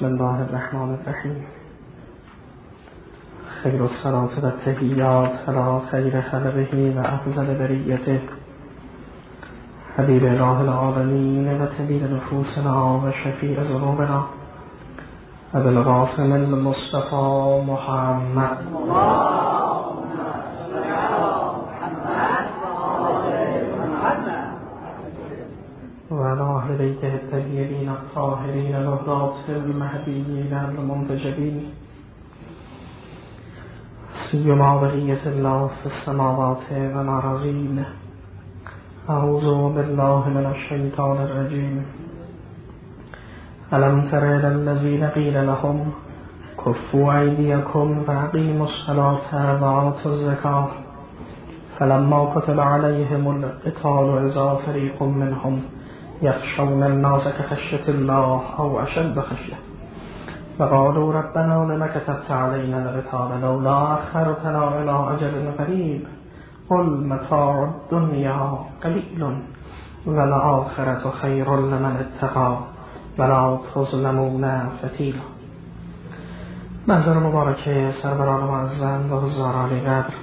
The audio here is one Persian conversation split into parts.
بسم الله الرحمن الرحیم. خیر الصلاة و التحیات علی خیر خلقه و افضل بریته حبیب الله العالمین و طبیب نفوسنا و شفیع ذنوبنا ابو القاسم المصطفى محمد و علی اهل بیته الطیبین الطاهرین الهداة المهدیین المنتجبین سیما بقیة الله في السماوات والأرضین. اعوذ بالله من الشیطان الرجیم. الم تر إلی الذین قیل لهم کفوا ایدیکم و اقیموا الصلاة و آتوا الزکاة فلما کتب علیهم القتال اذا فریق منهم یخشون الناس كخشية الله او اشد خشیة وقالوا ربنا لما كتبت علينا القتال لولا أخرتنا إلى أجل قريب قل متاع الدنيا قليل والآخرة خير لمن اتقى ولا تظلمون فتيلا. محضر مبارک سروران معظم و حضاران قدر،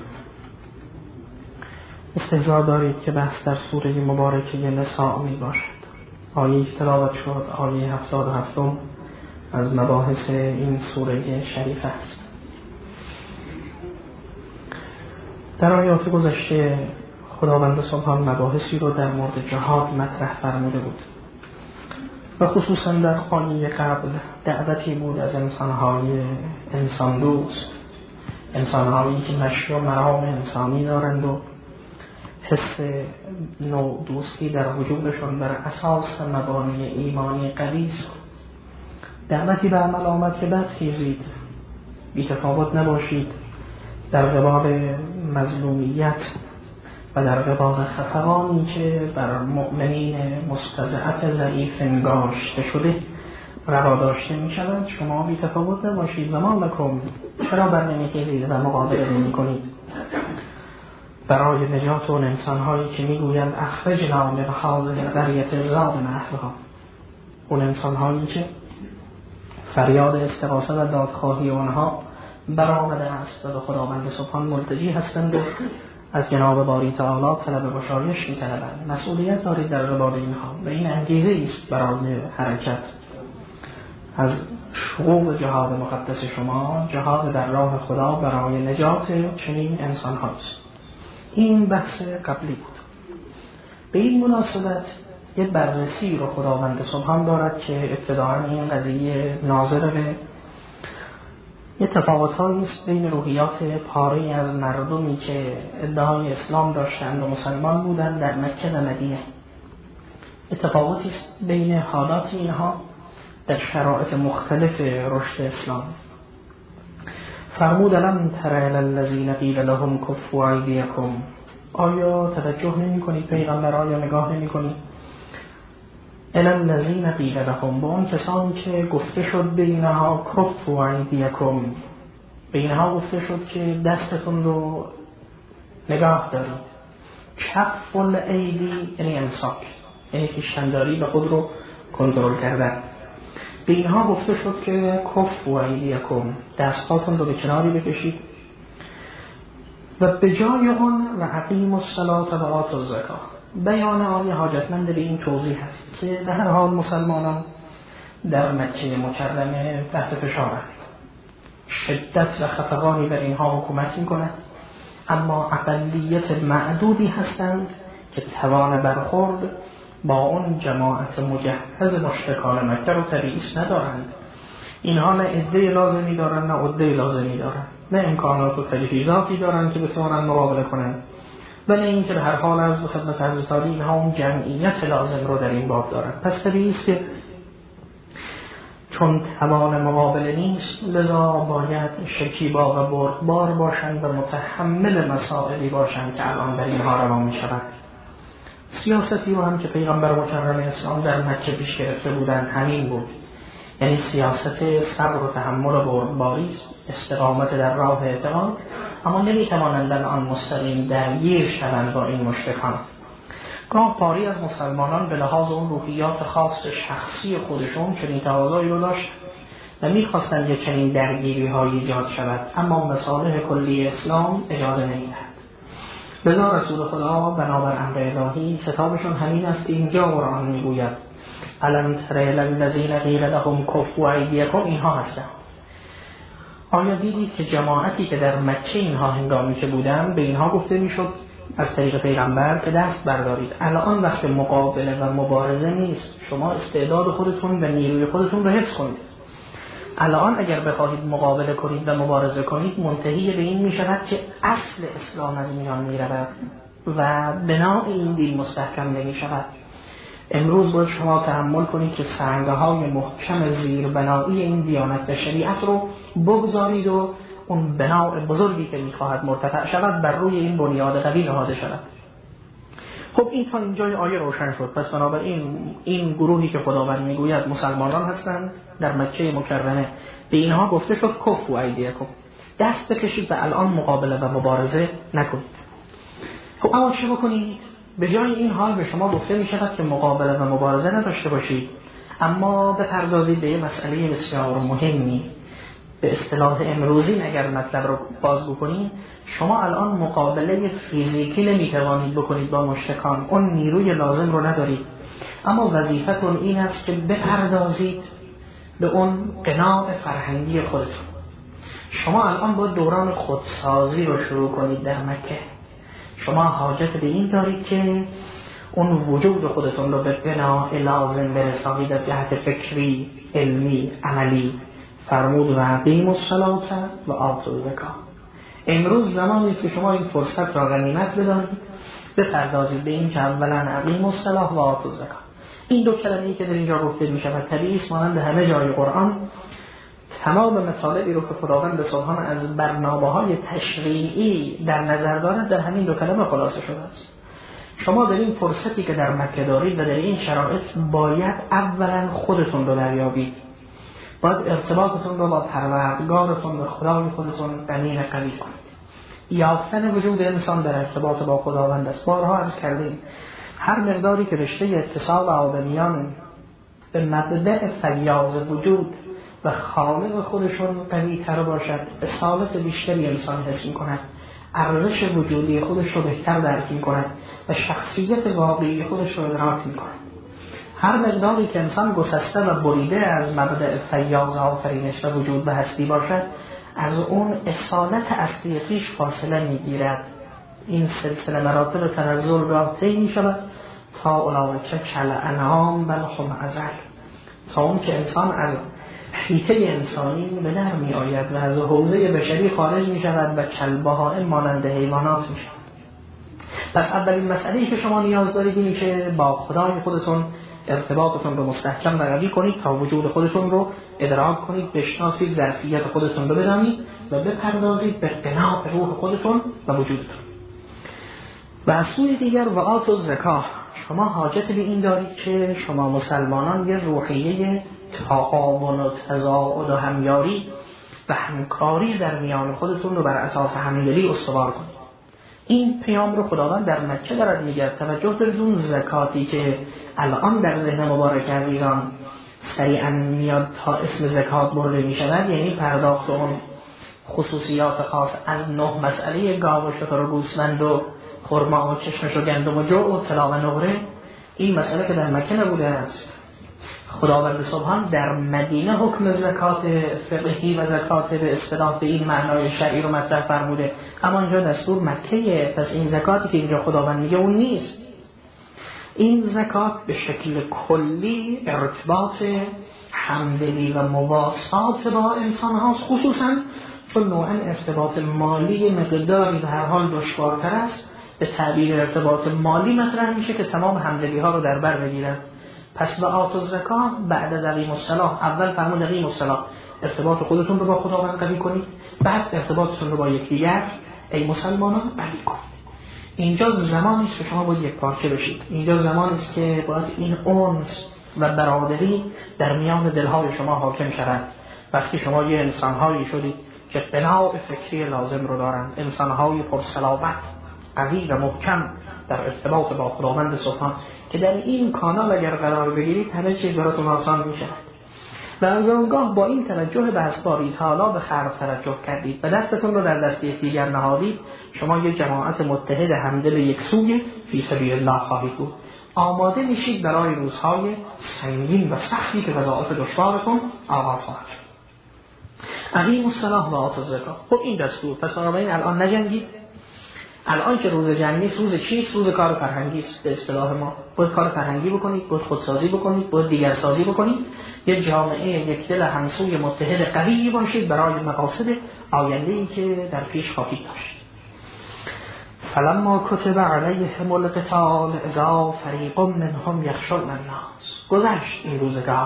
استحضار دارید که بحث در سوره مبارکه نساء می باشد. آیه تلاوت شد آیه 77 از مباحث این سوره شریف است. در آیات گذشته خداوند سبحان مباحثی رو در مورد جهاد مطرح فرموده بود و خصوصا در خانه قبل دعوتی بود از انسانهای انسان دوست، انسانهایی که مشی و مرام انسانی دارند و حس نوع دوستی در وجودشون بر اساس مبانی ایمانی قوی است. دعوتی به عمل آمد که برخیزید، بی‌تفاوت نباشید در قبال مظلومیت و در قبال خفقانی که بر مؤمنین مستضعف ضعیف انگاشته شده روا داشته می شود. شما بی‌تفاوت نباشید و ما لکم، چرا بر نمیخیزید و مقابله نمی کنید برای نجات اون انسان‌هایی که میگویند اخرجنا من هذه القرية ظالم اهلها، اون انسان‌هایی که فریاد استغاثه و دادخواهی آنها برآمده است و به خداوند سبحان ملتجی هستند و از جناب باری تعالی طلب بشایش می‌طلبند. مسئولیت دارید در قبال اینها و این انگیزه است برای حرکت از شعور جهاد مقدس شما، جهاد در راه خدا برای نجات چنین انسان‌هاست. این بحث قبلی بود. به این مناسبت یه بررسی رو خداوند سبحان دارد که ابتداعاً این قضیه ناظر به یه تفاوت‌هایی است بین روحیات پاره‌ای از مردمی که ادعای اسلام داشتند و مسلمان بودند در مکه و مدینه. تفاوتی است بین حالات اینها در شرایط مختلف رشد اسلام. فرمود الم تر الی الذین قیل لهم کفوا ایدیکم، آیا توجه نمی کنید پیغمبر، آیا نگاه نمی کنید الی الذین قیل لهم، با اون کسانی که گفته شد به اینها کفوا ایدیکم، به اینها گفته شد که دستتون رو نگاه دارید. کف الایدی یعنی امساک، یعنی کشتنداری به خود رو کنترل کردن. به اینها گفته شد که کفوا ایدیکم، دستاتون رو به کناری بکشید و به جای آن و اقیموا الصلاة و آتوا الزکاة. بیان آیه حاجتمند به این توضیح است که به هر حال مسلمانان در مکه مکرمه تحت فشارند، شدت و خفقانی بر اینها حکومت می‌کند، اما اقلیت معدودی هستند که توان برخورد با اون جماعت مجهز مشرکان مکه رو تبعیض ندارند. اینها نه عده لازمی دارند نه عده لازمی دارند، نه امکانات و تجهیزاتی دارند که بتوانند مقابله کنند، ولی این که به هر حال از خدمت حضرت علی اینها اون جمعیت لازم رو در این باب دارند. پس طبیعی است که چون توان مقابله نیست لذا باید شکیبا و بردبار باشند و متحمل مسائلی باشند که الان بر اینها روا می شود. سیاستی رو هم که پیغمبر مکرم اسلام در مکه پیش گرفته بودند همین بود، یعنی سیاست صبر و تحمل و بردباری، استقامت در راه اعتقاد، اما نمیتوانند آن مستقیم درگیر شوند با این مشرکان. گاه پاری از مسلمانان به لحاظ اون روحیات خاص شخصی خودشون چنین تقاضایی رو داشت و میخواستند که چنین درگیری هایی ایجاد شود، اما مصالح کلی اسلام اجازه نمیدهد. لذا رسول خدا بنابر امر الهی خطابشون همین است که اینجا قرآن میگوید الم تر الی الذین قیل لهم کفوا ایدیکم، اینها هستند. آیا دیدید که جماعتی که در مکه اینها هنگامی که بودن به اینها گفته میشد از طریق پیغمبر که دست بردارید، الان وقت مقابله و مبارزه نیست، شما استعداد خودتون و نیروی خودتون رو حفظ کنید. الان اگر بخواهید مقابله کنید و مبارزه کنید منتهی به این می شود که اصل اسلام از میان می رود و بنای این دین مستحکم نمی شود. امروز باید شما تحمل کنید که سنگهای محکم زیر بنایی این دیانت و شریعت رو بگذارید و اون بنای بزرگی که می خواهد مرتفع شود بر روی این بنیاد قوی نهاده شود. خب این تا اینجای آیه روشن شد. پس بنابراین این گروهی که خداوند میگوید مسلمانان هستند در مکه مکرمه، به اینها گفته شد کفوا ایدیکم، دست بکشید و الان مقابله و مبارزه نکنید. خب اما چه بکنید؟ به جای این حال به شما گفته می شود که مقابله و مبارزه نداشته باشید، اما بپردازید به مسئله بسیار مهمی. به اصطلاح امروزی اگر مطلب رو بازگو کنید، شما الان مقابله فیزیکی نمیتوانید بکنید با مشرکان، اون نیروی لازم رو ندارید، اما وظیفتون این است که بپردازید به اون قناع فرهنگی خودتون. شما الان با دوران خودسازی رو شروع کنید در مکه. شما حاجت به این دارید که اون وجود خودتون رو به قناع لازم برسانید از جهت فکری، علمی، عملی. فرمود و اقیموا الصلاة و آتوا الزکاة. امروز زمانی است که شما این فرصت را غنیمت بدانید، بپردازید به این که اولا اقیموا الصلاة و آتوا الزکاة. این دو کلمه‌ای که در اینجا گفته می شود طبیعی است مانند همه جای قرآن تمام مطالبی رو که خداوند سبحان از برنامه‌های تشریعی در نظر دارد در همین دو کلمه خلاصه شده است. شما در این فرصتی که در مکه دارید و در این شرایط باید اولا خودتون رو دریابید، باید ارتباطتون رو با پروردگارتون و خدای خودتون غنی قوی کنید. یافتن وجود انسان در ارتباط با خداوند است. بارها عرض کردیم هر مقداری که رشته اتصال آدمیان به مبدأ فیاض وجود و خالق خودشون قوی تر باشد، اصالت بیشتری انسان حس می کند، ارزش وجودی خودش رو بهتر درک می کند و شخصیت واقعی خودش رو ادراک می کند. هر مقداری که انسان گسسته و بریده از مبدأ فیاض آفرینش و وجود و هستی باشد، از اون اصالت اصلی خویش فاصله می گیرد. این سلسله مراتب تنزل را طی می شود تا اولئک کالانعام بل هم اضل، تا اون که انسان از حیطه انسانی به در می آید و از حوزه بشری خارج می شود و کالبهائم مانند حیوانات می شود. پس اولین مسئله‌ای که شما نیاز دارید اینه که با خدای خودتون ارتباطتون رو مستحکم و قوی کنید تا وجود خودتون رو ادراک کنید، بشناسید، ظرفیت خودتون رو بدانید و بپردازید به قناع روح خودتون و وجودتون. و از سوی دیگر و آتوا الزکاة، شما حاجت به این دارید که شما مسلمانان یه روحیه تعاون و تضاعد و همیاری و همکاری در میان خودتون رو بر اساس همدلی استوار کنید. این پیام رو خداوند در مکه دارد میگه. توجه دارید اون زکاتی که الان در ذهن مبارک عزیزان سریعا میاد تا اسم زکات برده میشود، یعنی پرداخت اون خصوصیات خاص از 9 مسئله گاو و شتر و گوسفند و خرما و چشمش و گندم و جو و طلا و نقره. این مسئله که در مکه نبوده است. خداوند سبحان در مدینه حکم زکات فقهی و زکات به اصطلاح به این معنای شرعی رو مطرح فرموده، اما اینجا دستور مکه‌ایه. پس این زکاتی که اینجا خداوند میگه اون نیست. این زکات به شکل کلی ارتباط همدلی و مواسات با انسان هاست، خصوصا چون نوعا ارتباط مالی مقداری به هر حال دشوارتر است. به تعبیر ارتباط مالی مطرح میشه که تمام همدلی ها رو در بر بگیرد. پس به آتوا الزکاة بعد از اقیم الصلاة، اول فرمود اقیم الصلاة، ارتباط خودتون رو با خداوند قوی کنید، بعد ارتباطتون رو با یکدیگر ای مسلمانان قوی کنید. اینجا زمانی است که شما باید یک پارچه بشید. اینجا زمانی است که باید این انس و برادری در میان دلهای شما حاکم شود. وقتی شما یه انسان‌هایی شدید که قناع فکری لازم رو دارن، انسان‌های پرصلابت، قوی و محکم در ارتباط با خداوند سبحان، که در این کانال اگر قرار بگیرید همه چیز براتون آسان میشه. و آنگاه با این توجه به اسباب تعالی به خلق توجه کردید و دستتون رو در دست دیگر نهادید، شما یک جماعت متحد همدل یکسوی فی سبیل الله خواهید بود. آماده میشید برای روزهای سنگین و سختی که وظایف دشوارتون آغاز خواهد شد. اقیموا الصلاة و آتوا الزکاة. خب این دستور. پس بنابراین الان نجنگید. الان که روز جنگی است، روز چیست؟ روز کار فرهنگی است به اصطلاح ما. باید کار فرهنگی بکنید، باید خودسازی بکنید، باید دیگر سازی بکنید. یک جامعه یک دل همسوی متحد قوی باشید برای مقاصد آینده‌ای که در پیش خواهید داشت. فلما کتب علیهم القتال اذا فریق منهم یخشون الناس. گذشت این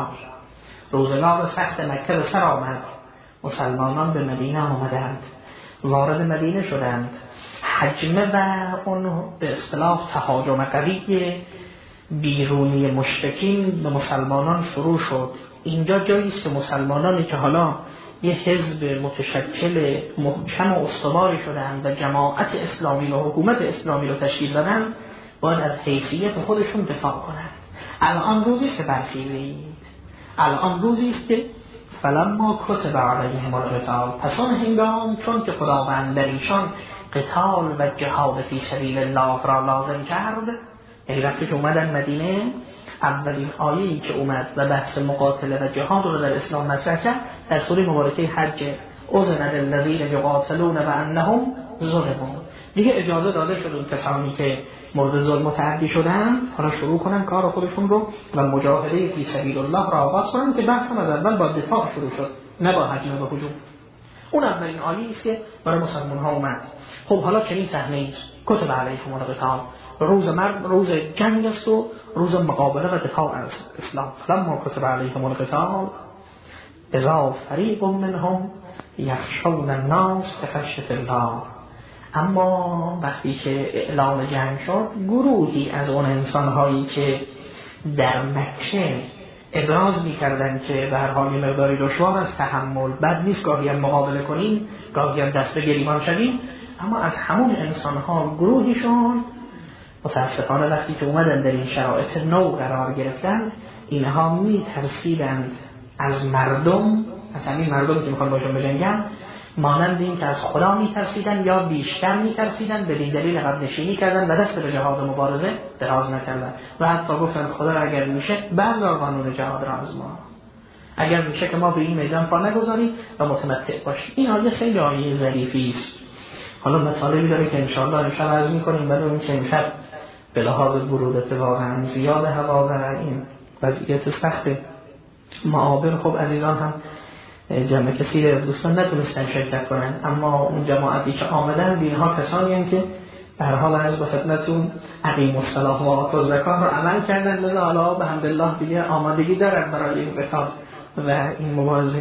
روزگار سخت مکه به سر آمد. مسلمانان به مدینه آمدند، وارد مدینه شدند. حجمه و اون به اصطلاح تهاجم قوی بیرونی مشرکین به مسلمانان شروع شد. اینجا جایی است که مسلمانانی که حالا یه حزب متشکل محکم و استواری شدند و جماعت اسلامی و حکومت اسلامی رو تشکیل دادند، باید از حیثیت خودشون دفاع کنند. الان روزی است که برخیزید. الان روزی است که فلما کتب علیهم القتال، پس آن هنگام چون که خداوند در ایشان قتال و جهاد فی سبیل الله را لازم کرد، یعنی وقتی که اومدن مدینه، اولین آیه‌ای که اومد و بحث مقاتله و جهاد رو در اسلام مطرح کرد در سوره مبارکه حج، اذن للذین یقاتلون بانهم ظلموا. دیگه اجازه داده شد اون کسانی که مورد ظلم و تعدی شدن حالا شروع کنن کار خودشون رو و مجاهده فی سبیل الله را آغاز کنن، که بحث از اول با دفاع شروع شد نه با هجوم و هجوم. اون اولین آیه‌ای است که برای مسلمان‌ها اومد. خب حالا چنین صحنه‌ای است، کتب علیهم القتال، روز جنگ است و روز مقابله و دفاع از اسلام. فلما کتب علیهم القتال اذا فریق منهم یخشون الناس کخشیة الله. اما وقتی که اعلام جنگ شد، گروهی از اون انسان‌هایی که در مکه ابراز می‌کردند که به هر حال مقداری دشوار از تحمل، بد نیست گاهی هم مقابله کنیم، گاهی هم دست به گریبان شدیم، اما از همون انسان‌ها گروهیشون متاسفانه وقتی که اومدن در این شرایط نو قرار گرفتن، اینها می‌ترسیدند از مردم، از همین مردم که می‌خوان باشون بجنگن، مانند این که از خدا می‌ترسیدن یا بیشتر می‌ترسیدن، به این دلیل عقب نشینی کردن و دست به جهاد مبارزه دراز نکردن و حتی گفتن خدا اگر میشه بردار قانون جهاد را از ما، اگر میشه که ما به این میدان پا نگذاریم و متمتع باشیم. این آیه خیلی آیه ظریفی است. حالا مطالبی داره که انشاءالله امشب عرض می‌کنیم، بعد اون که امشب به لحاظ برودت واقعا زیاد هوا و این وضعیت سخت معابر، خب عزیزان هم جمع کسی از دوستان نتونستن شرکت کنن، اما اون جماعتی که آمدن اینها کسانی هستند که به هر حال عرض به خدمتتون اقیموا الصلاة و آتوا الزکاة رو عمل کردن، لذا حالا به حمدالله دیگه آمادگی دارن برای این قتال و این مبارزه.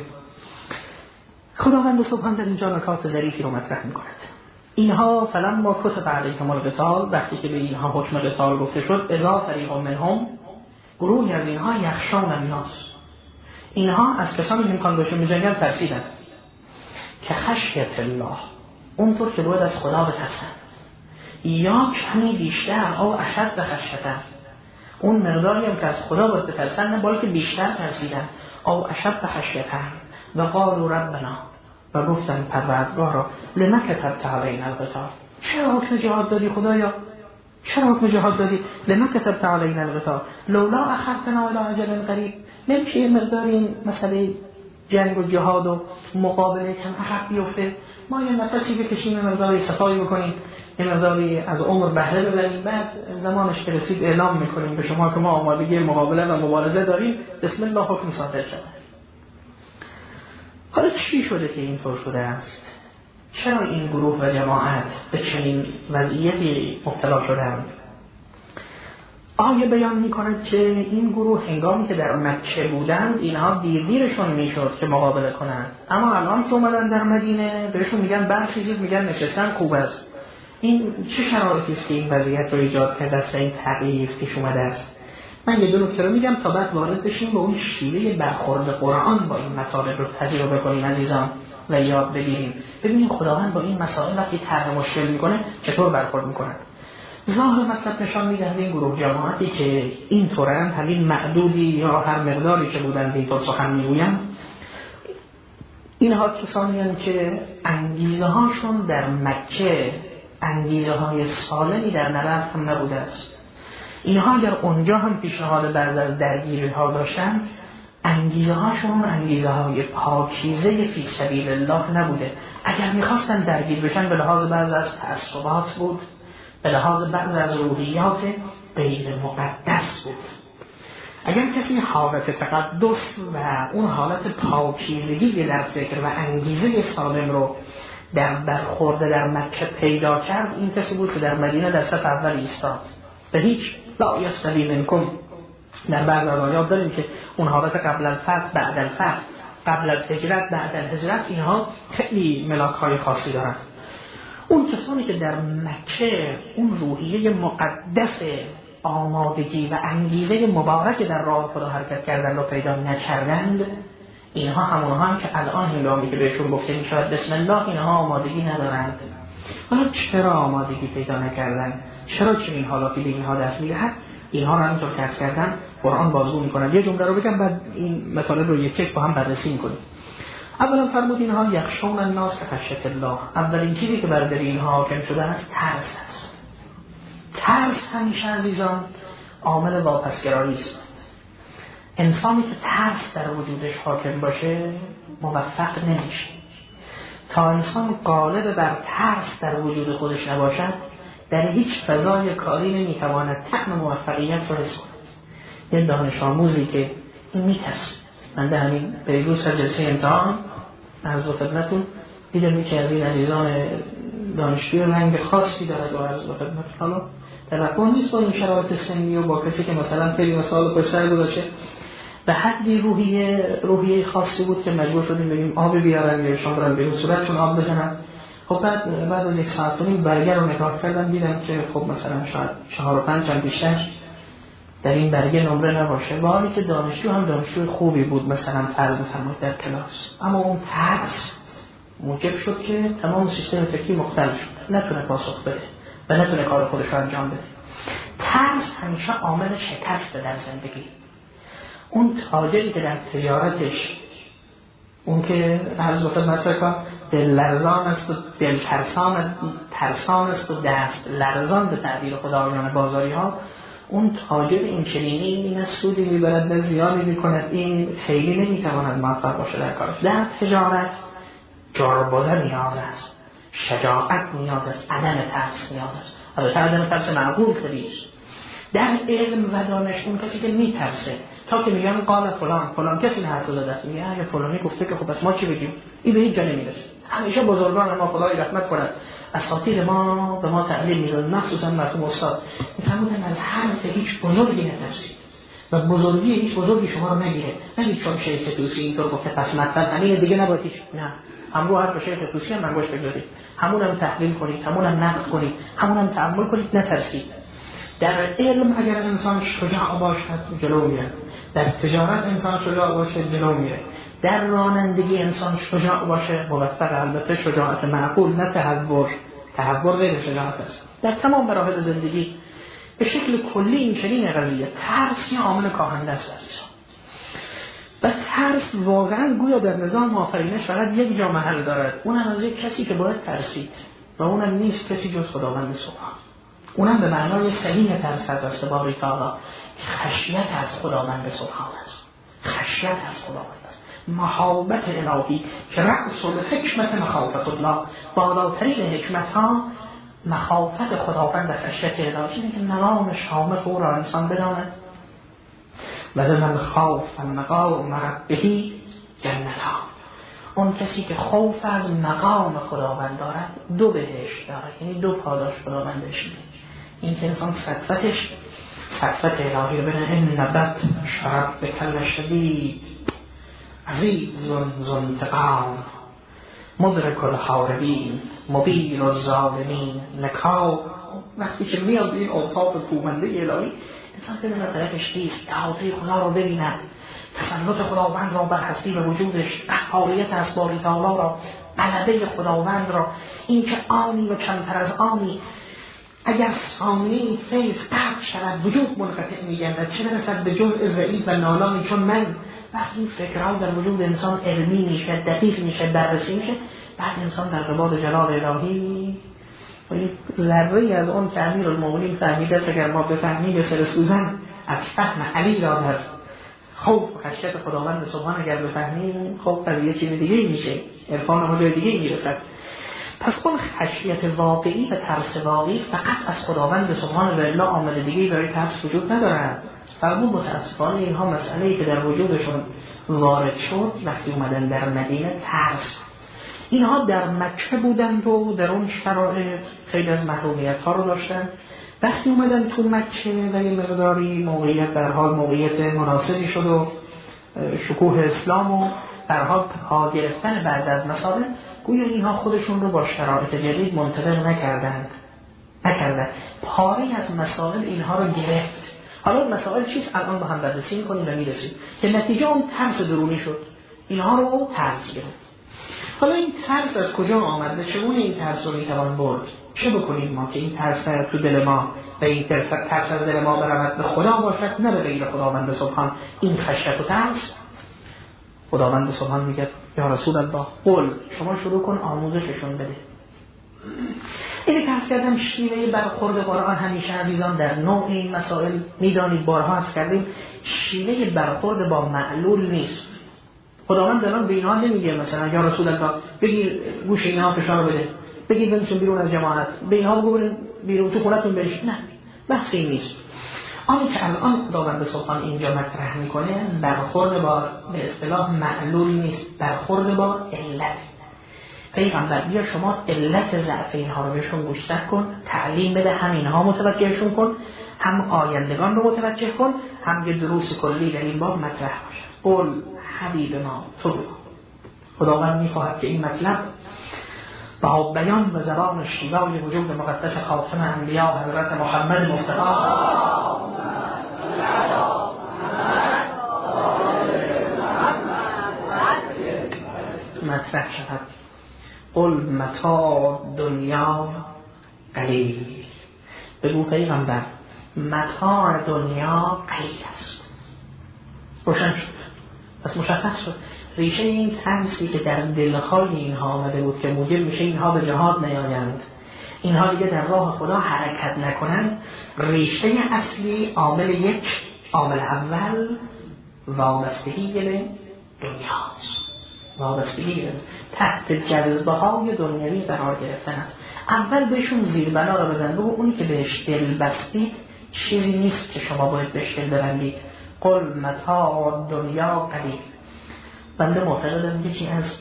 خداوند سبحانه در اینجا نکات ظریفی رو مطرح می‌کند. اینها فلما کتب علیهم القتال، وقتی که به اینها حکم قتال گفته شد، اذا فریق منهم، گروهی از اینها یخشون الناس، اینها از کسانی که میخوان بهشون میجنگن ترسیدن، که خشیة الله، اونطور که باید از خدا بترسن، یا کمی بیشتر او اشد خشیة، اون مقداری هم که از خدا باید بترسن نه بلکه بیشتر ترسیدن، او اشد خشیة، و قالوا ربنا، و گفتن پروردگارا لما کتبت علینا القتال، چرا حکم جهاد دادی خدایا؟ چرا حکم جهاد دادی؟ لما کتبت علینا القتال لولا اخرتنا الی اجل قریب. نمیشه یه مقداری مسئله جنگ و جهاد و مقابله کم عقب بیفته، ما یه نفسی بکشیم، یه مقداری صفایی بکنیم، یه مقداری از عمر بهره ببریم، بعد زمانش که رسید اعلام میکنیم به شما که ما آمادگی مقابله و مبارزه داریم، بسم الله حکم صادر شد. حالا چی شده که اینطور شده است؟ چرا این گروه و جماعت به چنین وضعیتی مبتلا شدند؟ آیه بیان می‌کند که این گروه هنگامی که در مکه بودند اینها دیرشون میشد که مقابله کنند، اما الان که اومدن در مدینه بهشون میگن برخیزید، میگن نشستن خوب است. این چه شرایطی است که این وضعیت رو ایجاد کرده است، این تغییری است که اومده است؟ من یه دو نکته رو میگم تا بعد وارد بشیم به اون شیوه برخورد قرآن با این مطالب رو تجربه کنیم عزیزان و یاد بگیریم. ببینیم خداوند با این مسائل وقتی طرح مشکل میکنه چطور برخورد میکنه. ظاهر مطلب نشان می‌دهد این گروه جماعتی که این طورند، همین معدودی یا هر مقداری که بودند این طور سخن میگویند، اینها کسانی هستند که انگیزه هاشون در مکه انگیزه های سالمی در نبرد هم نبوده است. اینها اگر اونجا هم پیشنهاد بعض از درگیری ها داشتن، انگیزه هاشون انگیزه های پاکیزه فی سبیل الله نبوده. اگر میخواستن درگیر بشن به لحاظ بعض از تعصبات بود، به لحاظ بعض از روحیات غیر مقدس بود. اگر کسی حالت تقدس و اون حالت پاکیزگی در فکر و انگیزه سالم رو در برخورد در مکه پیدا کرد، این کسی بود که در مدینه در صف اول ایستاد. به هیچ لا یستوی منکم در بعض از آیات داریم که اون حالت قبل الفتح، بعد الفتح، قبل از هجرت، بعد از هجرت، اینها خیلی ملاک‌های خاصی دارند. اون کسانی که در مکه اون روحیه مقدس آمادگی و انگیزه مبارک در راه خدا حرکت کردن رو پیدا نکردند، اینها همونها هم که الان هنگامی که بهشون گفته میشود بسم الله، اینها آمادگی ندارند. حالا چرا آمادگی پیدا نکردن؟ چرا چنین حالاتی به اینها دست میدهد؟ اینها رو همینطور که عرض کردم قرآن بازگو میکنند. یه جمله رو بگم بعد این مطالب رو یک یک با هم بررسی میکنیم. اولا فرمود اینها یخشون الناس کخشیت الله. اولین چیزی که بر دل اینها حاکم شده است ترس است. ترس همیشه عزیزان عامل واپسگرایی است. انسانی که ترس در وجودش حاکم باشه موفق نمیشه. تا انسان غالب بر ترس در وجود خودش نباشد، در هیچ فضای کاری نمیتواند طعم موفقیت رو حس کند. یه دانش آموزی که این میترسه، من در همین پیروز از جلسه امتحان از خدمتتون دیدم که از این عزیزان دانشجوی رنگ خاصی دارد و از خدمت حالا توقع نیست با این شرایط سنی و با کسی که مثلا خیلی سال پشت سر گذاشته به حدی روحیه خاصی بود که مجبور شدیم بگیم آب بیارن یا شام برن به صورتشون آب بزنن. خب بعد از یک ساعت و نیم برگر رو نگاه کردم، دیدم که خب مثلا شاید 4 و 5 هم بیشتر در این برگه نمره نباشه، با حالی که دانشجو هم دانشجوی خوبی بود مثلا فرض بفرمایید در کلاس، اما اون ترس موجب شد که تمام سیستم فکری مختل شد، نتونه پاسخ بده و نتونه کار خودش رو انجام بده. ترس همیشه عامل شکست در زندگی. اون تاجری که در تجارتش اون که عرض وقت مثلا دل لرزان است و دل ترسان است و دست لرزان به تعبیر خدایان بازاری ها، اون تاجر این چنینی این سودی میبرد زیادی میکند، این خیلی نمیتواند موفق باشه در کارش. در تجارت جاربازه نیاز است، شجاعت نیاز است، عدم ترس نیاز است. البته عدم ترس معقول خریش. در علم و دانش اون کسی که میترسه تا که میگن قال فلان کسی نه حرف زده است، میگه یا فلانی گفته که خب بس ما چی بگیم، این به هیچ جا نمیرسه. همیشه بزرگان ما خدای رحمت کنند اساطیر ما به ما تعلیم میداد، مخصوصا مرحوم استاد میفرمودن از حرف هیچ بزرگی نترسید و بزرگی هیچ بزرگی شما رو نگیره. نگید چون شیخ طوسی اینطور گفته پس مثلا همین دیگه نباید هیچ، نه، هم رو حرف شیخ طوسی هم منگوش بگذارید، همونم تحلیل کنید، همونم نقد کنید، همونم تأمل کنید، نترسید. در علم اگر انسان شجاع باشد جلو میره، در تجارت انسان شجاع باشه جلو میره، در رانندگی انسان شجاع باشه موفق. البته شجاعت معقول، نه تهور غیر شجاعت است. در تمام مراحل زندگی به شکل کلی این چنین قضیه ترس یا عامل کاهنده است و ترس واقعا گویا در نظام آفرینش فقط یک جا محل دارد، اونم از یک کسی که باید ترسید و اونم نیست کسی جز خداوند سبحان. اونم به معنای صحیح ترس از باری تعالی که خشیت از خداوند سبحان است، خشیت از خداوند است، محابت الهی که رأس الحکمت مخافت الله، بالاترین حکمت ها مخافت خداوند و خشیت الهی که مقام شامل او را انسان بداند. و لمن خاف مقام ربه جنتان، اون کسی که خوف از مقام خداوند دارد دو بهشت دارد، یعنی دو پاداش خداوندش میده. این که انسان صفت الهی رو بینه این نبت شرب به کل شدید عزیز زنتقام مدرک الحاربین مبیر الظالمین لکاو. وقتی که میاد این اوصاف پومنده الهی انسان بدونه طرفش نیست، احاطه خدا رو ببیند، تسلط خداوند را بر هستی و وجودش، قهاریت از باری تعالی را، غلبه خداوند را، این که آنی و کمتر از آنی اگر ثانیه فیض قطع شود وجود منقطع می‌گردد، چه برسد به جزء ضعیف و نالانی چون من. وقتی این فکرها در وجود انسان علمی میشه، دقیق میشه، بررسی میشه، بعد انسان در قبال جلال الهی و یک ذره‌ای از اون که امیرالمومنین فهمیده است اگر ما بفهمیم به فرسوزن از فهم علی را در خوف و خشیت خداوند سبحان اگر بفهمیم، خب قضیه چیز دیگه میشه، عرفان ما جای دیگه میرسد. پس اون خشیت واقعی و ترس واقعی فقط از خداوند سبحان و الا عامل دیگه برای ترس وجود ندارد. فرمود متاسفانه اینها مسئله‌ای که در وجودشون وارد شد وقتی اومدن در مدینه ترس. اینها در مکه بودند و در اون شرایط خیلی از محرومیت‌ها رو داشتن. وقتی اومدن تو مکه و یه مقداری موقعیت در حال موقعیت مناسبی شد و شکوه اسلام و در حال پا گرفتن بعض از مسائل، گویا اینها خودشون رو با شرایط جدید منطبق نکردند. پاره از مسائل اینها رو گرفت. حالا مسائل چیست؟ الان با هم بررسی می‌کنیم و میرسیم که نتیجه اون ترس درونی شد. اینها رو ترس گرفت. حالا این ترس از کجا آمده؟ چگونه این ترس رو میتوان برد؟ چه بکنیم ما که این ترس تو دل ما و این ترس از دل ما برود به خدا باشد، نه به غیر خداوند سبحان؟ این خشیت و ترس خداوند سبحان میگه یا رسول الله قل، شما شروع کن آموزششون بده. این ترس کردم شیوه برخورد قرآن همیشه عزیزان در نوع این مسائل میدانید بارها عرض کردیم شیوه برخورد با معلول نیست. خداوند الان به اینها نمیگه مثلا یا رسول الله بگیر گوش اینها فشار بده، بگیر بنشون بیرون از جماعت، به اینها بگو بیرون تو خونتون بشین. نه، بحث این نیست. آن که الان خداوند سبحان اینجا مطرح میکنه برخورد با به اصطلاح معلول نیست، برخورد با علت. پیغمبر بیا شما علت ضعف اینها رو بهشون گوشزد کن، تعلیم بده، هم اینها متوجهشون کن، هم آیندگان رو متوجه کن، هم یه دروس کلی در این باب مطرح باشه. قل حبیب ما تو بگو. خداوند میخواهد که این مطلب با بیان و زبان شیوای وجود مقدس خاتم انبیا حضرت محمد مصطفی مطرح شود. قل متاع دنیا قلیل. بگو پیغمبر متاع دنیا قلیل است. روشن شد، پس مشخص شد ریشه این ترسی که در دلهای اینها آمده بود که موجب میشه اینها به جهاد نیایند، اینها دیگه در راه خدا حرکت نکنند. ریشه اصلی عامل اول وابستگی به دنیاست. وابستگی تحت جذبه های دنیوی قرار گرفتن است. اول بهشون زیر بنا رو بزن، بگو اون که بهش دل بستید چیزی نیست که شما باید بهش دل ببندید. قل متاع دنیا قلیل. بنده معتقدم یکی از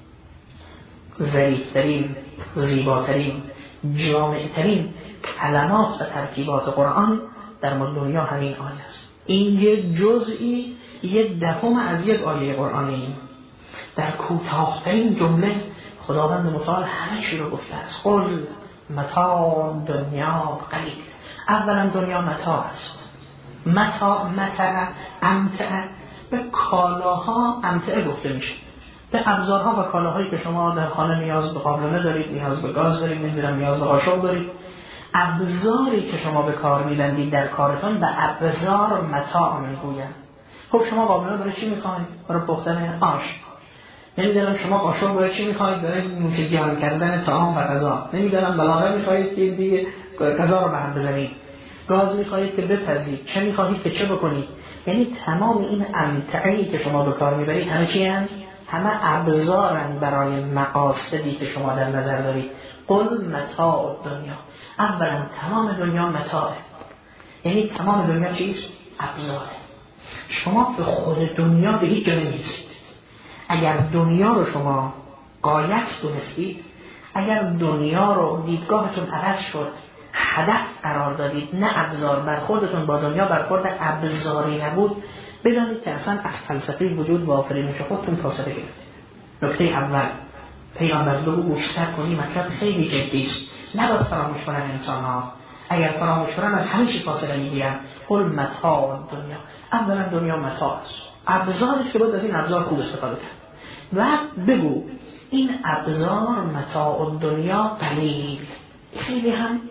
ظریف‌ترین، زیباترین، جامع‌ترین کلمات و ترکیبات قرآن در مورد دنیا همین آیه است. این یک جزئی، یک دهم از یک آیه قرآنی. در کوتاه‌ترین جمله خداوند متعال همه چی رو گفته است. قل متاع دنیا قلیل. اولا دنیا متاع است. متاع امتع به کالاها امتعه گفته میشه، به ابزارها و کالاهایی که شما در خانه نیاز به قابلمه دارید، نیاز به گاز دارید، نمیدونم نیاز به قاشق دارید، ابزاری که شما به کار میبندید در کارتون و ابزار متاع میگوین. خب شما قابلمه برای چی میخواید؟ برای پختن آش. نمیدونم شما قاشق برای چی میخواید؟ برای نوش جان کردن طعام و غذا. نمیدونم بلاغه میخواید که دیگه غذا رو به هم بزنید. گاز میخواهید که بپزید، چه میخواهید که چه بکنید. یعنی تمام این امتعه‌ای که شما به کار میبرید همه چی هست؟ همه ابزارن برای مقاصدی که شما در نظر دارید. قل متاع دنیا. اولا تمام دنیا متاعه، یعنی تمام دنیا چیست؟ ابزاره. شما به خود دنیا به هیچ جا نمیرسید. اگر دنیا رو شما غایت دونستید، اگر دنیا رو دیدگاهتون عوض شد، هدف قرار دادید، نه ابزار، برخوردتون با دنیا برخورد ابزاری نبود، بدانید که اصلا از فلسفه وجود و آفرینش خودتون فاصله گرفتید. نکته اول، پیغمبر بگو گوشزد کنی مطلب خیلی جدی است، نباید فراموش کنن انسان‌ها. اگر فراموش کنن از همه چی فاصله میگیرن. قل متاع دنیا. اولا دنیا متاع است، ابزاری است که باید از این ابزار خوب استفاده کرد. و بگو این ابزار متاع دنیا قلیل، خیلی هم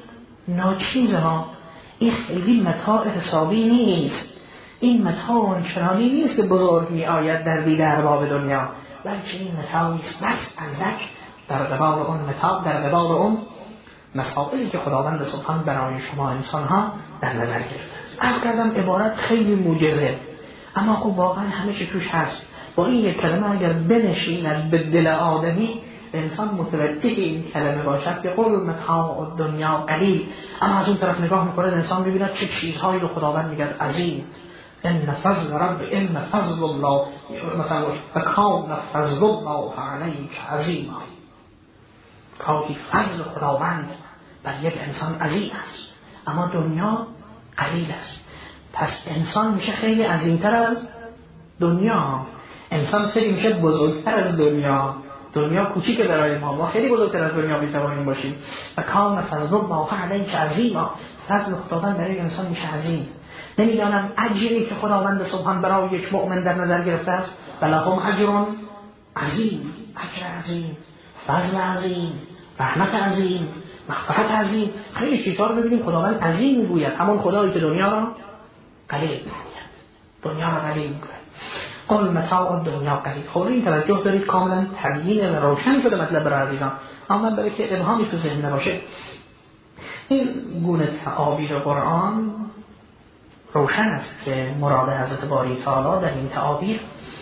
ناچیز ها. این خیلی متاع حسابی نیست. این متاع چنانی نیست که بزرگ می آید در دید ارباب دنیا، بلکه این متاعی است بس اندک در قبال اون متاع، در قبال اون مسائلی که خداوند سبحان برای شما انسان ها در نظر گرفته است. عرض کردم عبارت خیلی موجزه، اما خب واقعا همه چی توش هست. با این یک کلمه اگر بنشیند به دل آدمی، انسان متوجه این کلمه باشد که قل متاع دنیا قلیل، اما از اون طرف نگاه میکنه انسان ببیند چه چیزهایی رو خداوند میگه عظیم. ان فضل رب ان فضل الله مثلا فکان فضل الله علیک عظیما. کافی فضل خداوند بر یک انسان عظیم است، اما دنیا قلیل است. پس انسان میشه خیلی عظیمتر از دنیا، انسان خیلی میشه بزرگتر از دنیا. دنیا کوچیکه برای ما خیلی بزرگتر از دنیا میتوانیم باشیم. و کان فضل الله علیک عظیما، فضل خداوند برای انسان میشه عظیم. نمیدانم اجری که خداوند سبحان برای یک مؤمن در نظر گرفته است، ولهم اجر عظیم، اجر عظیم، فضل عظیم، رحمت عظیم، مغفرت عظیم. خیلی چیزها رو ببینیم خداوند عظیم میگوید، همون خدایی که دنیا را قلیل میگوید، دنیا را قلیل میگوید. قل متاع دنیا قلیل. خب این توجه دارید کاملا تبیین و روشن شده مطلب برای عزیزان، اما برای که ابهامی تو ذهن نباشه، این گونه تعابیر قرآن روشن است که مراد حضرت باری تعالی در این تعابیر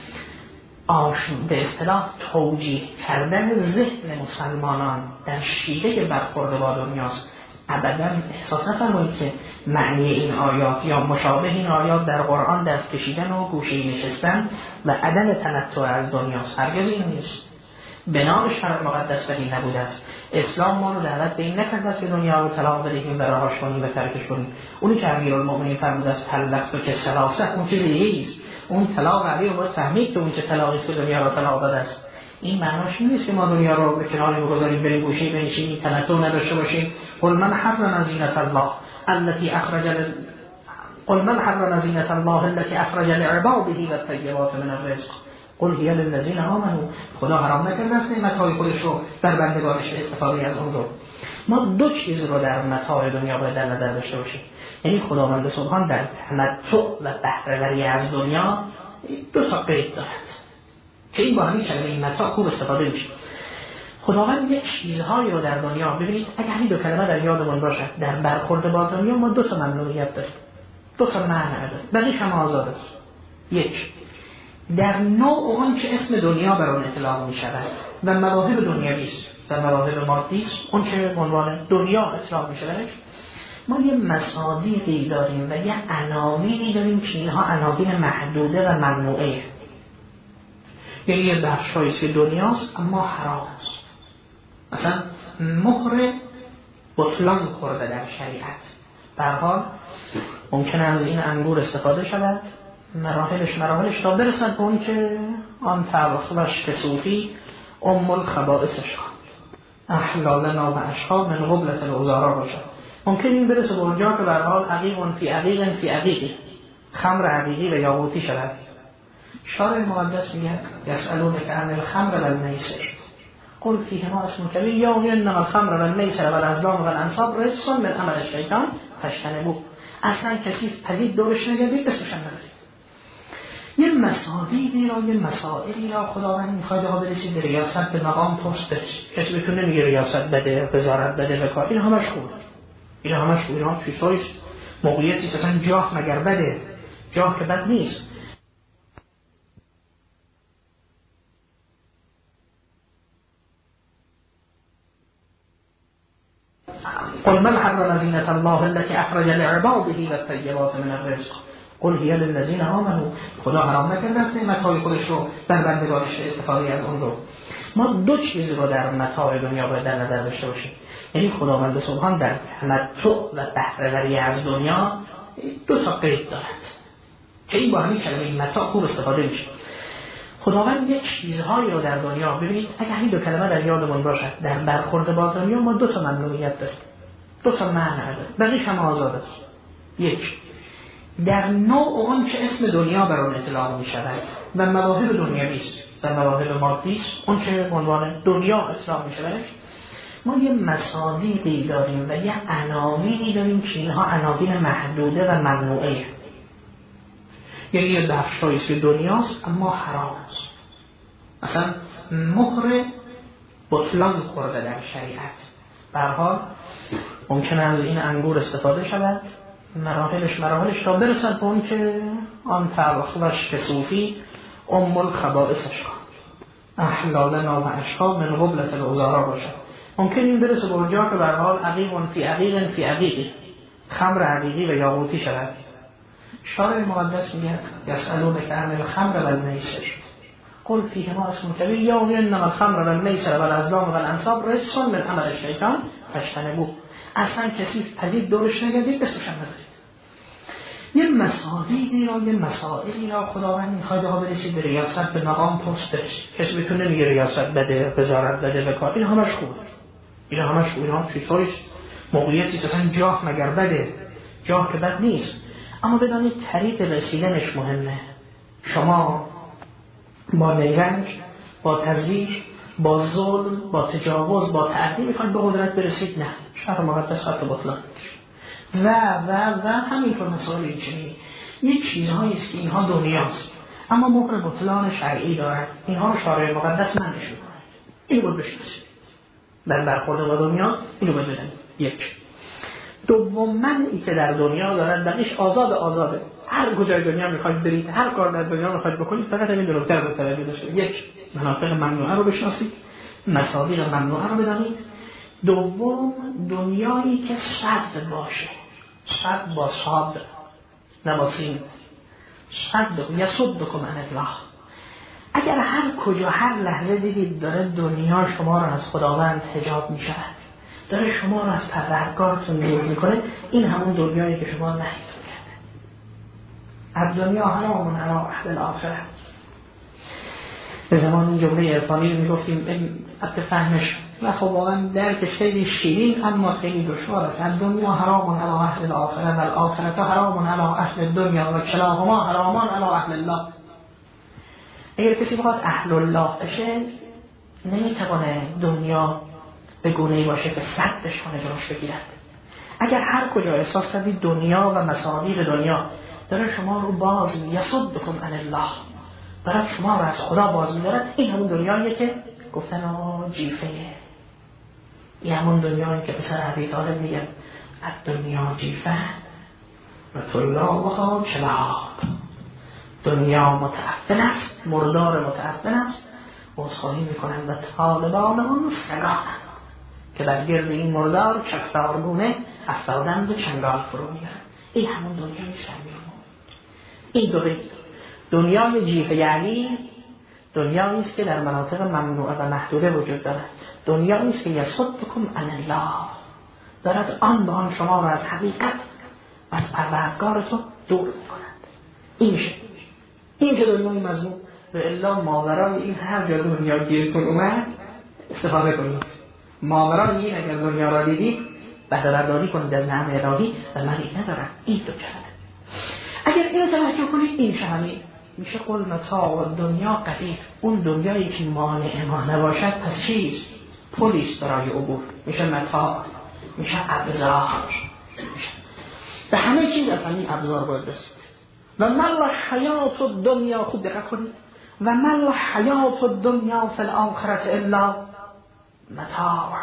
به اصطلاح توجیه کردن ذهن مسلمانان در شیوه برخورد با دنیاست. ابدا احساس نفرمایید که معنی این آیات یا مشابه این آیات در قرآن دست کشیدن و گوشه نشستن و عدم تمتع از دنیاست. هرگز این نیست. بنا به شرع مقدس بر این نبوده است. اسلام ما رو دعوت به این نکرده است که دنیا رو طلاق بدهیم و رهاش کنیم و ترکش کنیم. اونی که امیرالمؤمنین فرموده است طلقت که ثلاثه، اون چیز دیگه است. اون طلاق علی رو باید فهمید که اون چه طلاقی است که دنیا رو طلاق داده است. این معناش نیست که ما دنیا رو به کنار بگذاریم بریم گوشه بنشینیم تمتع نداشته باشیم. قل من حرم زینت الله التي اخرج قل من حرم زینت الله التي اخرج لعباده والطیبات من الرزق قل هی للذین آمنوا. خدا حرام نکرده است نعمت‌های خودش رو در بندگانش استفاده از اون رو. ما دو چیز رو در متاع دنیا باید در نظر داشته باشیم. یعنی خداوند سبحان در تمتع و بهره‌وری از دنیا دو تا قید دارد که این با همین کلمه این متاع خوب استفاده میشه. خداوند یک چیزهایی رو در دنیا ببینید، اگه همین دو کلمه در یادمون باشه، در برخورد با دنیا ما دو تا ممنوعیت داریم، دو تا معنی داریم، بقیش هم آزاد است. یک، در نوع اون که اسم دنیا بر اون اطلاق می شود و مواهب دنیوی است و مواهب مادی است، اون که به عنوان دنیا اطلاق می شود، ما یه مصادیقی داریم و یه عناوینی داریم که اینها عناوین محدوده و ممنوعه. یعنی یه بخشایی که دنیاست اما حرام است. مثلا مهر بطلان خورده در شریعت. به هر حال ممکنه از این انگور استفاده شود، مراحلش تا برسد به اون که آن تعرفش که صوفی الخبائثش خواند احلالنا و اشخاص من قبلت الوزارا باشد. ممکن این برسه به اونجا که به هر حال عقیق فی عقیقی خمر عقیقی و یاقوتی شود. شارع مقدس میگه یسألونک عن الخمر والمیسر قل فیهما اسم کبیر یا انما الخمر والمیسر والازلام والانصاب رجس من عمل الشیطان فاجتنبوه. اصلا کسی پدید دورش نگردید، اسمش هم ندارید. یه مصادیقی را، یه مسائلی را خداوند میخواد ها برسید به ریاست، به مقام پست برسید. کسی بتونه میگه ریاست بده، وزارت بده، وکالت، این همش خوبه. این همش خوبه، این هم چیزاییست، موقعیتیست. اصلا جاه مگر بده؟ جاه که بد نیست. قل من حرم زینت الله التي اخرج لعباده والطیبات من الرزق قل هی للذین آمنوا. خدا حرام نکرده است نعمت‌های خودش رو در بندگانش استفاده از اون رو. ما دو چیز رو در متاع دنیا باید در نظر داشته باشیم. یعنی خداوند سبحان در تمتع و بهره‌وری از دنیا دو تا قید دارد که این با همین کلمه این متاع خوب استفاده میشه. خداوند یک چیزهایی رو در دنیا ببینید، اگه همین دو کلمه در یادمون باشه، در برخورد با دنیا ما دو تا ممنوعیت داریم، دو تا معنی داریم، بقیش هم آزاد است. یک، در نوع اون که اسم دنیا بر اون اطلاق می شود و مواهب دنیوی است و مواهب مادی است، اون که به عنوان دنیا اطلاق می شود، ما یه مصادیقی داریم و یه عناوینی داریم که اینها عناوین محدوده و ممنوعه، یعنی یه بخشایی که دنیاست اما حرام است. مثلا مهر بطلان خورده در شریعت، به هر حال ممکنه از این انگور استفاده شود، مراحلش تا برسد به اون که آن تعرفش که صوفی ام الخبائثش احلالنا و اشقا من قبلت العذارا باشد. ممکن این برسه به اونجا که به هر حال عقیق فی عقیق فی عقیقی، خمر عقیقی و یاقوتی شود. شارع مقدس میگه یسألونک عن الخمر و المیسر قل فیهما اسم کبیر یا انما الخمر و المیسر و الازلام و الانصاب رجس من عمل الشیطان فاجتنبوه. اصلا کسی پدید دورش نگردید، اسمش هم نذارید. یه مصادیقی را، یه مسائلی را خداوند میخواد ها برسید به ریاست، به مقام پست برسید. کسی بتونه نمیگه ریاست بده، وزارت بده، وکالت، این همش خوبه، این همش خوبه، این هم چیزهایش موقعیتی اصلا جاه مگر بده، جاه که بد نیست، اما بدانید طریق رسیدنش مهمه. شما با نیرنج، با تزویر، با ظلم، با تجاوز، با تعدی میخواید به قدرت برسید؟ نه، شرع مقدس خط بطلان و همینطور مسائل اینچنینی. یک چیزهایی است که اینها دنیاست اما مهر بطلان شرعی دارد، اینها رو شارع مقدس منعش می‌کند. اینو باید بشناسید در برخورد با دنیا، اینو باید بدانید. یک. دوم، منعی که در دنیا دارد بقیش آزاده، هر کجای دنیا میخواید برید، هر کار در دنیا میخواید بکنید، فقط همین دو نکته رو توجه داشته. یک، مناطق ممنوعه رو بشناسید، مصادیق ممنوعه رو بدانید. دوم، دنیایی که صد باشه، صد با صاد نباسین، صد یصدکم عن الله. اگر هر کجا هر لحظه دیدید داره دنیا شما رو از خداوند حجاب می شود، داره شما رو از پروردگارتون دور می کنه، این همون دنیایی که شما نهیتون کرده. از دنیا حرام علی اهل الاخره. به زمان این جمله عرفانی رو می گفتیم حتی فهمش و خب واقعا درکش خیلی شیرین اما خیلی دشوار است. الدنیا حرام علی اهل الاخره و الاخره حرام علی اهل الدنیا و کلاهما حرامان علی اهل الله. اگر کسی بخواد اهل الله بشه نمیتونه دنیا به گونه‌ای باشه که صدش کنه جاش بگیرد. اگر هر کجا احساس کردید دنیا و مصادیق دنیا داره شما رو باز یصدکم عن الله، داره شما رو از خدا باز می‌دارد، این همون دنیاییه که گفتن جیفه، این همون دنیایی که پسر ابی طالب میگن از دنیا جیفه و طلابها کلاب. دنیا متعفن است، مردار متعفن است، عذرخواهی میکنند و طالبان اون سگانند که در گرد این مردار چکدارگونه افتادند و چنگال فرو میگرند. این همون دنیای سمیمون. این دنیای جیفه یعنی دنیایی است که در مناطق ممنوعه و محدوده وجود دارد، دنیایی است که یصدکم عن الله، دارد آن به آن شما را از حقیقت و از پروردگارتون دور می‌کند. این میشه این که دنیای مذموم. و الا ماورای این هر جا دنیا گیرتون اومد استفاده کنید. ماورای این اگر دنیا را دیدید بهره‌برداری کنید از نعم الهی و منی ندارد. این دو کلمه اگر اینو توجه کنید این همین میشه قل متاع دنیا قلیل. اون دنیایی که مانع ما نباشد پس چیست؟ پلیس برای عبور میشه متاع، میشه ابزار، به همه چیز از همین ابزار باید رسید. و مل حیات الدنیا، خوب دقت کنید، و مل حیات الدنیا فی الاخره الا متاع.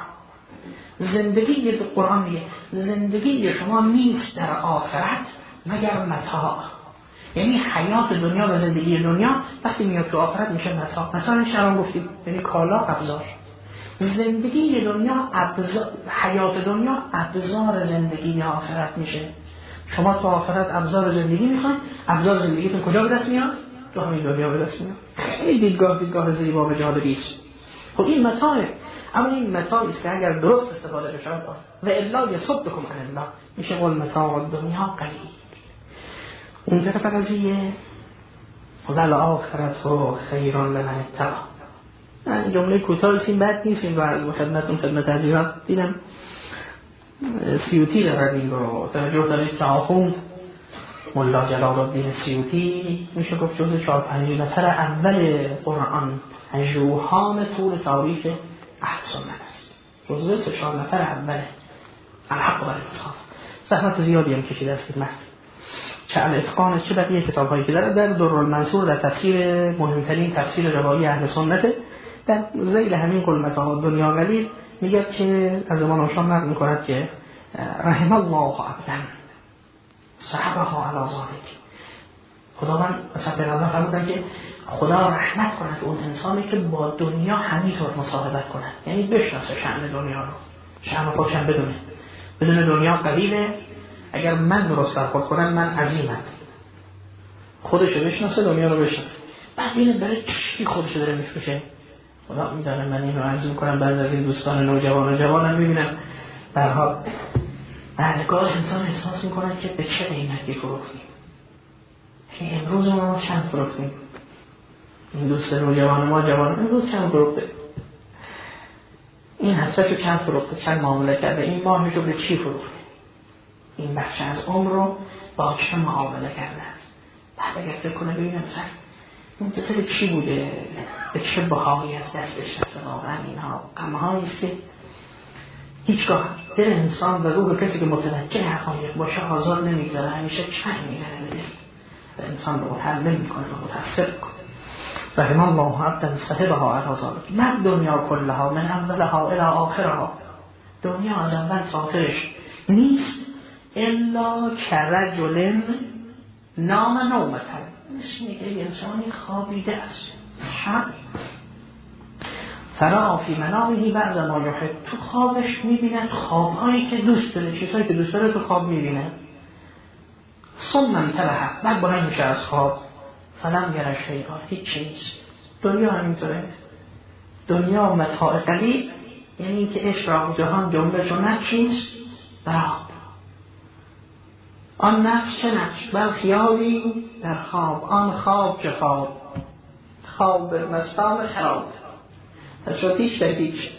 زندگی قرآن میگه زندگی شما نیست در آخرت مگر متاع. یعنی حیات دنیا و زندگی دنیا وقتی میاد تو آخرت میشه متاع. مثلا شما گفتیم یعنی کالا ابزار. زندگی دنیا ابزار، حیات دنیا ابزار زندگی آخرت میشه. شما تو آخرت ابزار زندگی میخواید، ابزار زندگیتون کجا به دست میاد؟ تو همین دنیا به دست میاد. خیلی دیدگاه زیبا و جالبیست. خب این متاعه، اما این متاعی است که اگر درست استفاده بشه و الا یصدکم عن الله میشه قل متاع دنیا قلیل. اون طرف قضیه والآخرة خیر لمن اتقی. جمله کوتاهی این بد نیست. این رو از خدمت عزیزان دیدم سیوطی دارد این رو توجه دارید تعاخون ملا جلال الدین سیوطی میشه گفت جز 4-5 نفر اول قرآن، پژوهان طول تاریخ اهل سنت است. جزء 3-4 نفر اوله الحق و الانصاف. زحمت زیادی هم کشیده است خدمت. چه الاتقان چه بقیه کتاب‌هایی که در درالمنصور در تفسیر مهمترین تفسیر روایی اهل سنت در ذیل همین قل متاع الدنیا قلیل میگه که از زمان هاشام نقل میکند که رحم الله عبدا صحبها علی ذلک. خداوند مثلا پیغمبر فرمودن که خدا رحمت کند اون انسانی که با دنیا همینطور مصاحبت کند، یعنی بشناسه شأن دنیا رو، شأن خودش هم بدون دنیا قلیله. اگر من درست برخورد کنم من عظیمم، خودش رو بشناسه، دنیا رو بشناسه، بعد ببینه برای چی خودش داره میفروشه. خدا میدونه من اینو عرض میکنم بعضی از این دوستان نوجوانم میبینم در حال بعدگاه انسان احساس میکنه که به چه قیمتی فروختیم. امروز ما چند فروختیم؟ این دوست نوجوان ما جوان امروز چند فروخته؟ این حسرتشو چند فروخته؟ چند معامله کرده؟ این ماهشو به چی فروخته؟ این بخش از عمر رو با چه معامله کرده است؟ بعد اگر فکر کنه ببینم مثلا منتظر چی بوده، به چه بهایی از دستش رفته. واقعا اینها غم‌هایی است که هیچگاه دل انسان و روح کسی که متوجه حقایق باشه آزاد نمیگذاره، همیشه چنگ میزنه به دل انسان رو متحمل میکنه و متأثر میکنه. رحم الله عبدا صاحبها علی ذلک. ما دنیا کلها من اولها الی آخرها. دنیا از اول تا آخرش نیست الا کرجل نام نومتن، مثل یه انسانی خوابیده است شب فرا فی منامه بعض ما یحب، تو خوابش میبیند خوابهایی که دوست داره، چیزهایی که دوست داره تو خواب میبیند. ثم انتبه، بعد بلند میشه از خواب فلم یره شیئا، هیچ چیز. دنیا همینطوره، دنیا متاع قلیل، یعنی که عشق را جهان جنبش و نقشیست براب. آن نقش چه نقش؟ بل خیالی در خواب، آن خواب چه خواب مستان خراب. تشویش در هیچ.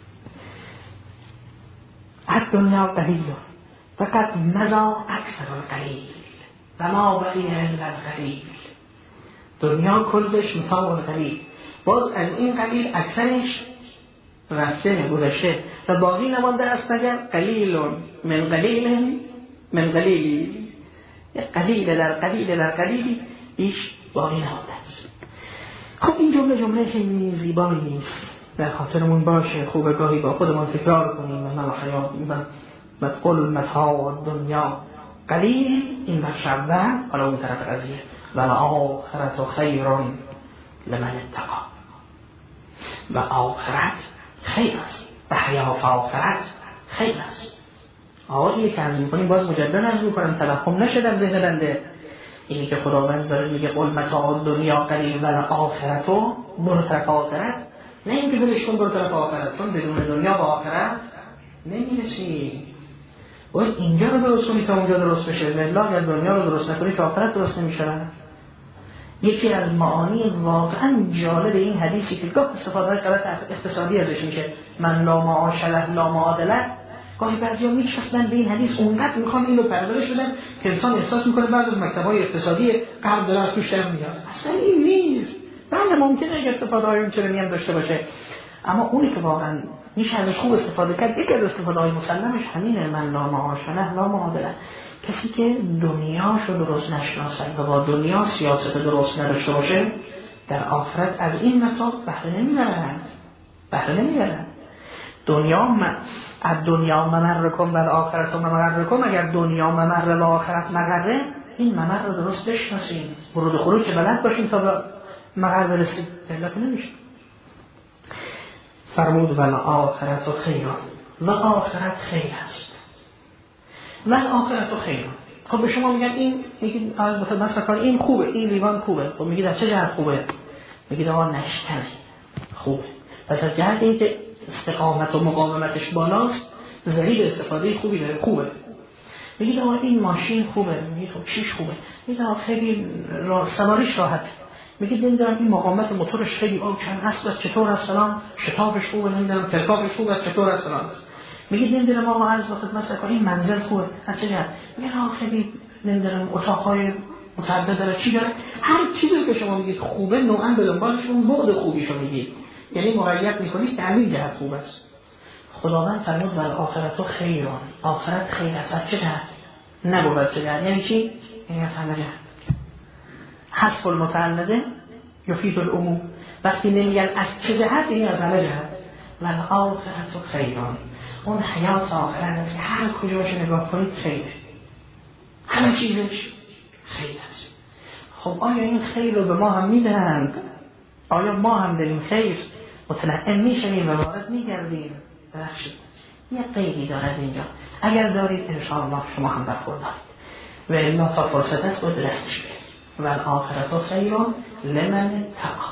الدنیا قلیل فقط مزا اکثر القلیل و ما بقی الا القلیل. دنیا کلش متاع القلیل، باز از این قلیل اکثرش رفته گذشته و باقی نمانده است. مگر قلیل من قلیل من قلیلی، قلیل در قلیل در قلیلی بیش باقی نمانده است. خب این جمله خیلی زیبایی نیست، در خاطرمون باشه، خوبه گاهی با خودمون تکرار کنیم و من حیات و قل متاع دنیا قلیل. این بخش اول، حالا اون طرف قضیه و آخرت خیر لمن اتقی، و آخرت خیر است و حیات آخرت خیر است. آقایی که عرض میکنیم باز مجدد عرض میکنم توهم نشه در ذهن بنده، اینی که خداوند داره میگه قل متاع دنیا قلیل و آخرت و برو طرف آخرت، نه اینکه بلش کن برو طرف آخرت، چون بدون دنیا با آخرت نمیرسی. باید اینجا رو درست کنی تا اونجا درست بشه، والله اگر دنیا رو درست نکنی تا آخرت درست نمیشه. یکی از معانی واقعا جالب این حدیثی که گاه استفاده غلط اقتصادی ازش میشه، من لا معاش له لا معاد له، گاهی بعضیا میچسبن به این حدیث اونقدر میخوان اینو پرورش بدن که انسان احساس میکنه بعضی از مکتب‌های اقتصادی غرب داره از توش در میاد. اصلا این نیست. بله ممکنه یک استفاده‌های اون چنینی هم داشته باشه، اما اونی که واقعا میشه ازش خوب استفاده کرد، یکی از استفاده‌های مسلمش همینه، من لا معاش له لا معاد له. کسی که دنیاشو درست نشناسه و با دنیا سیاست درست نداشته باشه، در آخرت از این متاع بهره نمیبرند. دنیا ممرکم و آخرت ممرکم. اگر دنیا ممر و آخرت مغره، این ممر رو درست بشناسیم، ورود و خروج بلد باشیم تا به مغر برسیم، علت نمیشه. فرمود و آخرت خیر، و آخرت خیر است، و آخرت خیر. خب به شما میگن این میگید از مثلا این خوبه، این لیوان خوبه، خب میگید از چه جهت خوبه؟ میگید آقا نشکنه خوبه. پس از جهت اینکه استقامت و مقاومتش بالاست، ذریع استفاده خوبی داره، خوبه. میگید آقا این ماشین خوبه، میگید خب چیش خوبه؟ میگید آقا خیلی سواریش راحت. میگید نمیدونم این مقاومت موتورش خیلی چند هست، چطور است فلان، شتابش خوبه، نمیدونم ترکابش خوبه، چطور است فلان. میگید نمیدونم آقا عرض وقت مثلا این منزل خوبه، از چه جهت؟ میگید آقا خیلی نمیدونم اتاق‌های متعدد داره، چی داره؟ هر چیزی که شما میگید خوبه نوعاً به دنبالش اون بعد خوبیشو میگید، یعنی مقید میکنید که همین جهت خوب است. خداوند فرمود ول آخرت خیرون، آخرت خیر است. از چه جهت؟ نبود چه جهت. یعنی چی؟ یعنی از همه جهت. حذف المتعلقه یفید العموم. وقتی نمیگن از چه جهت، یعنی از همه جهت. ول آخرت خیرون، اون حیات آخرت که هر کجاش نگاه کنید خیره، همه چیزش خیر است. خب آیا این خیر رو به ما هم میدهند؟ آیا ما هم در این خیر متنعم میشویم و وارد میگردیم؟ ببخشید یه قیدی دارد اینجا، اگر دارید انشاءالله شما هم برخوردارید و الا تا فرصت است باید رفتش برید. و آخرت خیرون لمن اتقی،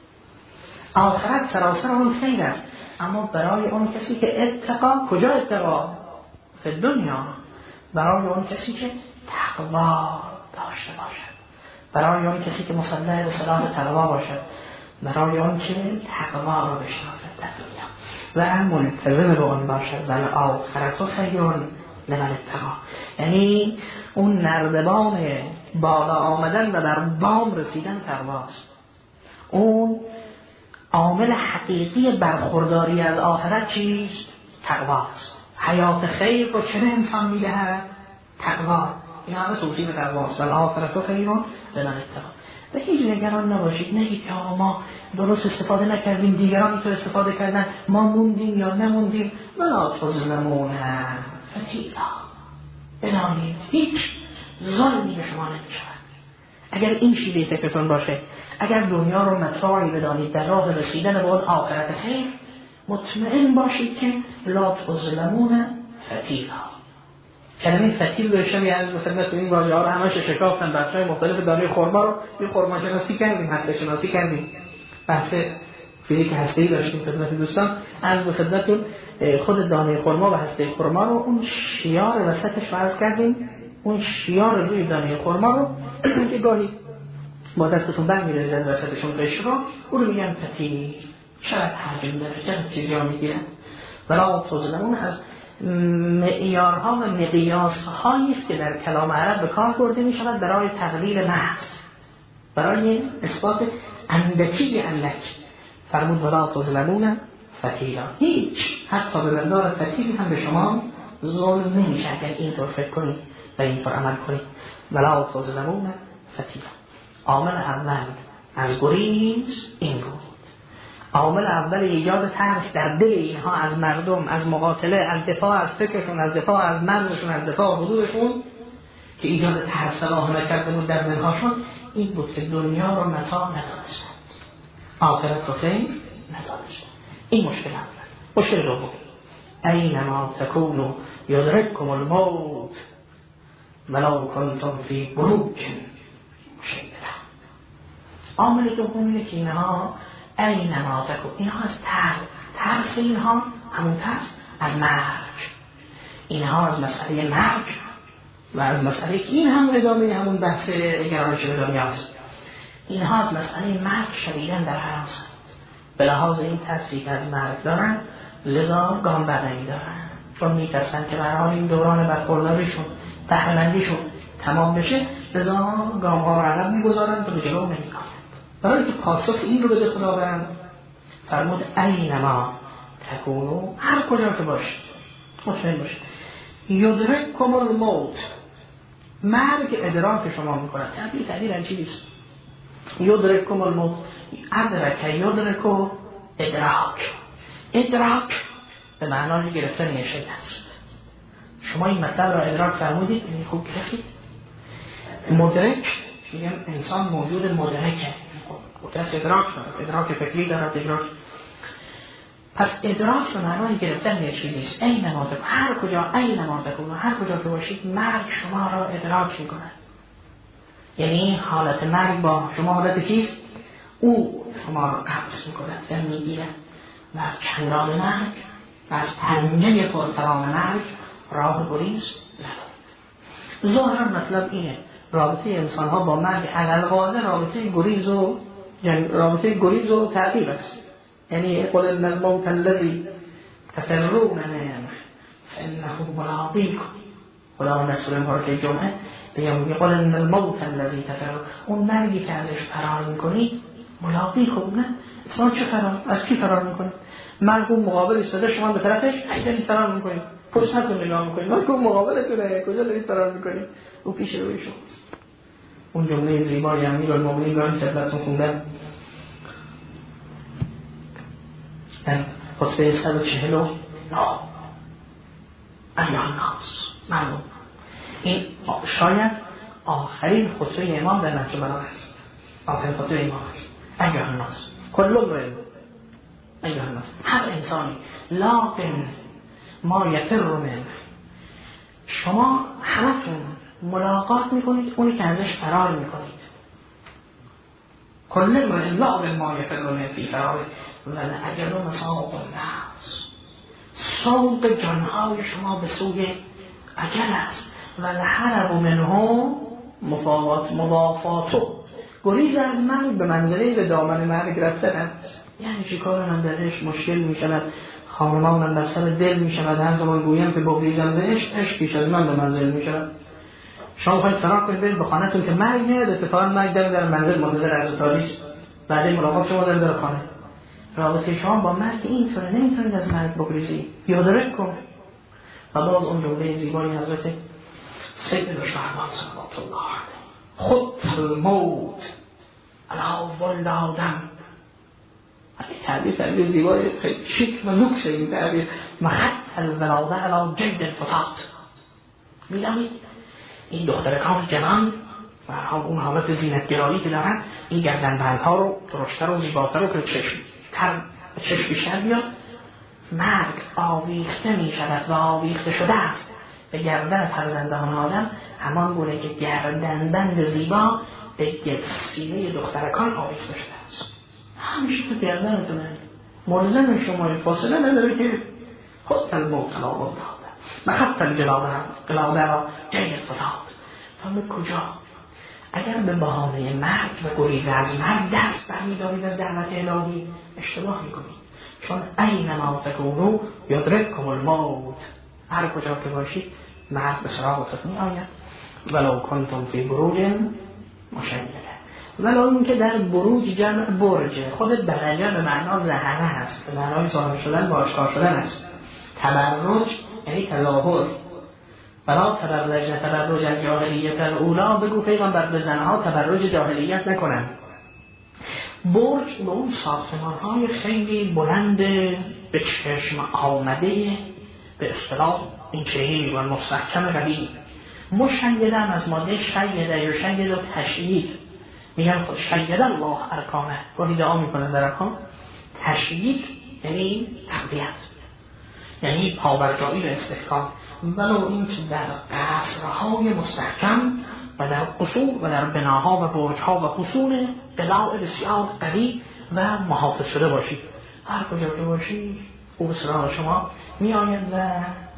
آخرت سراسر اون خیر است، اما برای اون کسی که اتقا. کجا اتقا؟ فی دنیا. برای اون کسی که تقوا داشته باشد، برای اون کسی که مسلح به صلاح تقوا باشد، برای اون که تقوا رو بشناسد در دنیا و منتظم به اون باشد. ولی آخرت خیرون لمن اتقی، یعنی اون نردبان بالا آمدن و در بام رسیدن تقواست. اون عامل حقیقی برخورداری از آخرت چیست؟ تقواست. حیات خیر رو چه انسان میدهد؟ تقوا. این همه توصیف تقواست. ولی آخرت خیرون لمن اتقی. و هیچ نگران نباشید، نگید که ما درست استفاده نکردیم، دیگران تو استفاده کردن، ما موندیم یا نموندیم. ولا تظلمون فتیلا. بدانید هیچ ظلمی به شما نمی‌شود اگر این شیوه فکرتون باشه. اگر دنیا رو متاعی بدانید در راه رسیدن به اون آخرت خیر، مطمئن باشید که لا تظلمون فتیلا. کلمه فتیل رو شمی از خدمت این واژه ها رو همش شکافتن. بخشای مختلف دانه خرما رو یه خرما شناسی کردیم، هسته شناسی کردیم، بحث فیزیک هسته‌ای داشتیم خدمت دوستان. از خدمتتون خود دانه خرما و هسته خرما رو، اون شیار وسطش رو عرض کردیم. اون شیار روی دانه خرما رو که گاهی با دستتون برمی‌دارید از وسطشون قشر رو، اون رو میگن فتیل. شاید حجم داره، چقدر چیزی ها میگیرن. ولی تظلمون از معیارها و مقیاس‌هایی است که در کلام عرب به کار برده می‌شود برای تقلیل محض، برای اثبات اندکی اندک. فرمود ولا تظلمون فتیلا. هیچ حتی به مقدار فتیلی هم به شما ظلم نمیشه اگر اینطور فکر کنید و اینطور عمل کنید. ولا تظلمون فتیلا. عامل اول از گریز این بود. عامل اول ایجاد ترس در دل اینها از مردم، از مقاتله، از دفاع از فکرشون، از دفاع از مرزشون، از دفاع از حدودشون، که ایجاد ترس صلاح نکرده بود در دلهاشون، این بود که دنیا رو متاع ندانستند، آخرت رو خیر ندانستند. این مشکل اول. مشکل دوم، اینما تکونوا یدرککم الموت ولو کنتم فی بروج مشیدة. عامل دوم اینه که اینها اینما تکون، اینها از ترس اینها همون ترس از مرگ، اینها از مسئله مرگ و از مسئله که این هم ادامه همون بحث گرایش به دنیاست. اینها از مسئله مرگ شدیدن در حراس، به لحاظ این ترسی که از مرگ دارن لذا گام برنمی دارن، چون میترسن که برای این دوران برخورداریشون بهره‌مندیشون تمام بشه، لذا گام ها رو عقب میگذارن تا به جلو نمیگن. برای که پاسخ این رو بده خداوند فرمود اینما تکونوا، هر کجا که باشید مطمئن باشید یدرککم الموت، مرگ ادراک شما میکنه. تعبیر عجیبی است. یدرککم الموت، ادرک یدرک ادراک. ادراک به معنای گرفتن یه شی است. شما این مطلب را ادراک فرمودید، یعنی خوب گرفتید. مدرک میگن انسان موجود مدرکه، قدرت ادراک دارد، ادراک فکری دارد، ادراک. پس ادراک به معنای گرفتن یه چیزی است. اینما تکون، هر کجا اینما تکون، هر کجا که باشید مرگ شما را ادراک میکنه. یعنی حالت مرگ با شما حالت چیست؟ او شما را قبض میکنه و میگیره و از چنگال مرگ و از پنجه پرتران مرگ راه گریز ندارد. ظاهرا مطلب اینه رابطه انسان ها با مرگ علالقاعده رابطه گریز و تعقیب است. یعنی قل ان الموت الذي تفرون منه فانه ملاقيكم. خدا رسول پاک جمعه میگه قل ان الموت الذي تفرون، اون مرگی که ازش فرار میکنید ملاقیکم، نه اسلام چه فرار؟ از کی فرار میکنید؟ مرحوم مقابل ایستاده، شما به طرفش دارید فرار میکنید، پشت نتون نگاه میکنید، مرحوم مقابلتونه، کجا دارید فرار میکنید؟ او پیش روی شماست. اون جمله زیبای امیرالمومنین گاهی خدمتتون خوندم در خطبه 149 ایها الناس. معلوم این شاید آخرین خطبه امام در نهج البلاغه است. آخرین خطبه امام است. ایها الناس کل امرئ ایها الناس، هر انسانی لکن ما یفر منه، شما همتون ملاقات میکنید اونی که ازش فرار میکنید. کل امرئ لکن ما یفر منه فی فراره ولعجل مساق الناس، سوق جانهای شما به سوی اجل است. ولحرب منه مضافاتو، گریز از مرگ به منزله به دامن مرگ رفتن است. یعنی شکارم درش مشکل می شود، خانمانم بر سر دل می شود، هر زمان گویم که بگریزم زهش عشق پیش از من به منزل می شود. شما خواهید فرار کنید برید به خانه‌تون که مرگ نیاد، اتفاقا مرگ در منزل منتظر عزتاری است، بعد ملاقات شما در خانه. رابطه شما با مرگ اینطوره، نمیتونید از مرگ بگریزید، یادرک کن. و باز اون جمله زیبای حضرت سید الشهداء صلوات الله علیه، خط الموت علی ولد آدم. تعبیر زیبای خیلی شیک و لوکس این تعبیر، مخط الولاده علی جلد الفتات. میدونید این دخترکان جوان و اون حالت زینتگرایی که دارن، این گردنبندها رو درشتر و زیباتر رو که چشم بیشتر بیاد، مرگ آویخته می شود و آویخته شده است به گردن فرزندان آدم، همان گونه که گردنبند زیبا به سینه دخترکان آویخته شده است. همیشه تو گردنتونه، ملزم شما فاصله نداره که خود الموت علی ولد آدم مخط القلاده را جای فتات. فهم کجا؟ اگر به بهانه مرگ و گریز از مرگ دست برمی‌دارید از دعوت الهی، اشتباه می‌کنید، چون اینما تکونوا یدرککم الموت، هر کجا که باشید مرگ به سراغتون می‌آید. ولو کنتم فی بروج مشیده، ولو اینکه در بروج جمع برج، خود برجه به معنا زهره هست، به معنای ظاهر شدن و آشکار شدن است. تبرج یعنی تظاهر. فلا تبرج الجاهلیت الاولا، بگو پیغمبر به زنها تبرج جاهلیت نکنن. برج به اون ساختمان‌های خیلی بلند به چشم آمده، به اصطلاح این چهیل و مستحکم قوی. مشیده هم از ماده شیده یا شیده و تشیید، میگن خود شیده الله ارکانه، گاهی دعا میکنن در ارکان. تشیید یعنی تقویت، یعنی پاورجایی و استحکام. ولو این که در قصرهای مستحکم و در قصور و در بناها و برجها و حصون قلاع بسیار قوی و محافظ شده باشید. هر کجا که باشید او به سراغ شما می آید و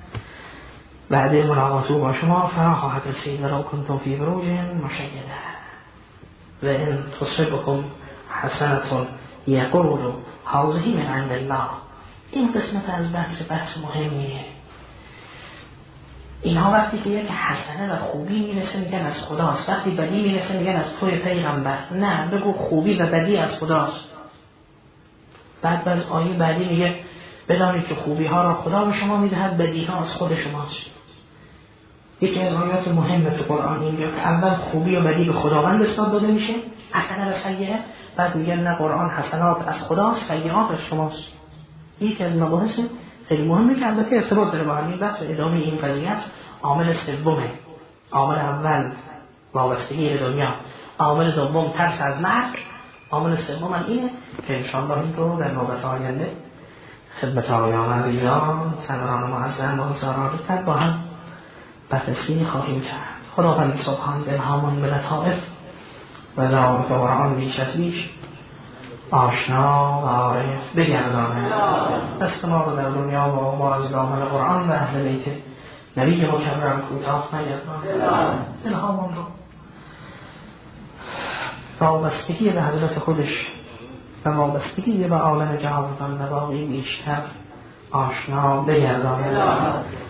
بعد ملاقات او با شما فرا خواهد رسید. ولو کنتم فی بروج مشیده و ان تصبکم حسنة یقولوا هذه من عند الله. این قسمت از بحث مهمیه. اینها وقتی که یک حسنه و خوبی میرسه میگن از خداست، وقتی بدی میرسه میگن از توی پیغمبر. نه، بگو خوبی و بدی از خداست. بعد از آیه بعدی میگه بدانید که خوبی ها را خدا به شما میدهد، بدی ها از خود شماست. یکی از آیات مهم تو قرآن این که اول خوبی و بدی به خداوند اسناد داده میشه، حسنه و سیئه. بعد میگن نه، قرآن حسنات از خداست، سیئات از شماست. یکی از مباحث خیلی مهمه که البته ارتباط داره با همین بحث ادامه این قضیه است. عامل سومه، عامل اول وابستگی به دنیا، عامل دوم ترس از مرگ، عامل سوم اینه که انشاءالله این رو در نوبت آینده خدمت آقایان عزیزان سروران معظم و زرارت با هم بررسی خواهیم کرد. خداوند سبحان الهامان به لطائف و ظواهر قرآن بیش از بیش آشنا و عارف بگردانه. دست ما رو در دنیا و ما از دامن قرآن و اهل بیت نبی مکرم کوتاه نگردانه. الهامان رو وابستگی به حضرت خودش و وابستگی به عالم جهان و باقی بیشتر آشنا بگردانه.